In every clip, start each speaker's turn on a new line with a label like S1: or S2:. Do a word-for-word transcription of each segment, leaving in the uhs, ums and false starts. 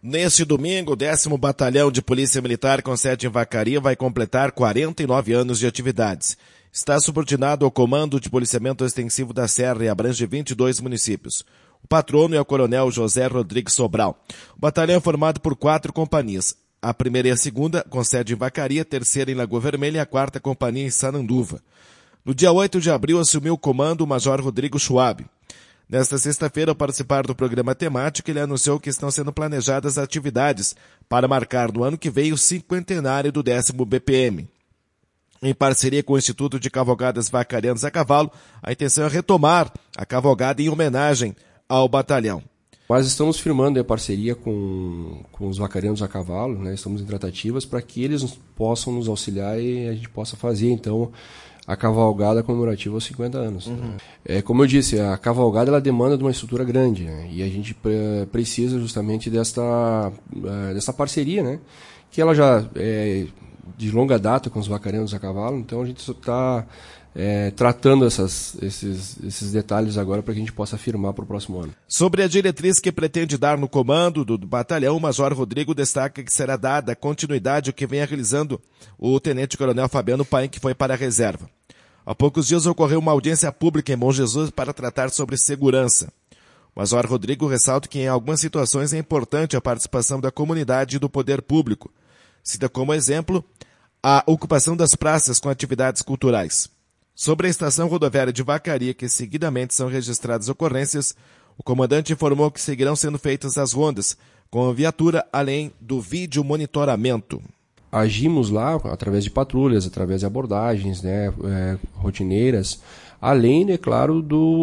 S1: Neste domingo, o décimo Batalhão de Polícia Militar com sede em Vacaria vai completar quarenta e nove anos de atividades. Está subordinado ao Comando de Policiamento Extensivo da Serra e abrange vinte e dois municípios. O patrono é o Coronel José Rodrigues Sobral. O batalhão é formado por quatro companhias. A primeira e a segunda, com sede em Vacaria, a terceira em Lagoa Vermelha e a quarta companhia em Sananduva. No dia oito de abril, assumiu o comando o Major Rodrigo Schwab. Nesta sexta-feira, ao participar do programa temático, ele anunciou que estão sendo planejadas atividades para marcar no ano que vem o cinquentenário do décimo B P M. Em parceria com o Instituto de Cavalgadas Vacarianos a Cavalo, a intenção é retomar a cavalgada em homenagem ao batalhão.
S2: Nós estamos firmando a parceria com, com os vacarianos a cavalo, né? Estamos em tratativas para que eles possam nos auxiliar e a gente possa fazer, então, a cavalgada comemorativa aos cinquenta anos. Uhum. Né? É, como eu disse, a cavalgada ela demanda de uma estrutura grande, né? E a gente pre- precisa justamente desta, uh, dessa parceria, né? Que ela já é de longa data com os vacarianos a cavalo, então a gente está é, tratando essas, esses, esses detalhes agora para que a gente possa afirmar para o próximo ano.
S1: Sobre a diretriz que pretende dar no comando do, do batalhão, o Major Rodrigo destaca que será dada continuidade ao que vem realizando o Tenente Coronel Fabiano Paim, que foi para a reserva. Há poucos dias ocorreu uma audiência pública em Bom Jesus para tratar sobre segurança. O Major Rodrigo ressalta que em algumas situações é importante a participação da comunidade e do poder público. Cita como exemplo a ocupação das praças com atividades culturais. Sobre a estação rodoviária de Vacaria, que seguidamente são registradas ocorrências, o comandante informou que seguirão sendo feitas as rondas, com a viatura além do vídeo monitoramento.
S2: Agimos lá através de patrulhas, através de abordagens, né, é, rotineiras, além, é claro,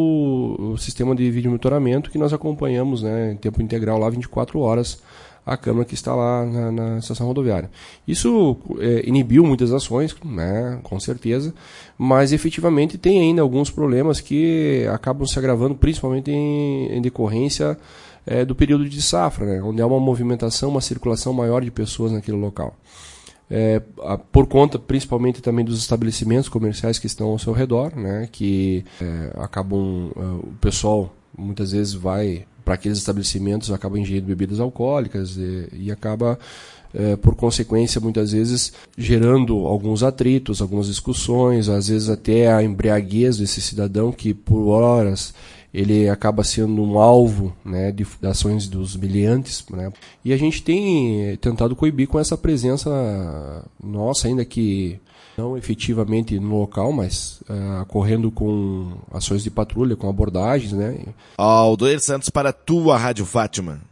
S2: do sistema de vídeo monitoramento que nós acompanhamos, né, em tempo integral lá vinte e quatro horas, a câmera que está lá na, na estação rodoviária. Isso é, inibiu muitas ações, né, com certeza, mas efetivamente tem ainda alguns problemas que acabam se agravando, principalmente em, em decorrência é, do período de safra, né, onde há uma movimentação, uma circulação maior de pessoas naquele local. É, por conta principalmente também dos estabelecimentos comerciais que estão ao seu redor, né, que é, acabam, uh, o pessoal muitas vezes vai para aqueles estabelecimentos, acaba ingerindo bebidas alcoólicas e, e acaba, é, por consequência, muitas vezes gerando alguns atritos, algumas discussões, às vezes até a embriaguez desse cidadão que por horas ele acaba sendo um alvo, né, de, de ações dos miliantes, né? E a gente tem tentado coibir com essa presença nossa, ainda que não efetivamente no local, mas uh, correndo com ações de patrulha, com abordagens, né?
S1: Aldoir Santos para a tua Rádio Fátima.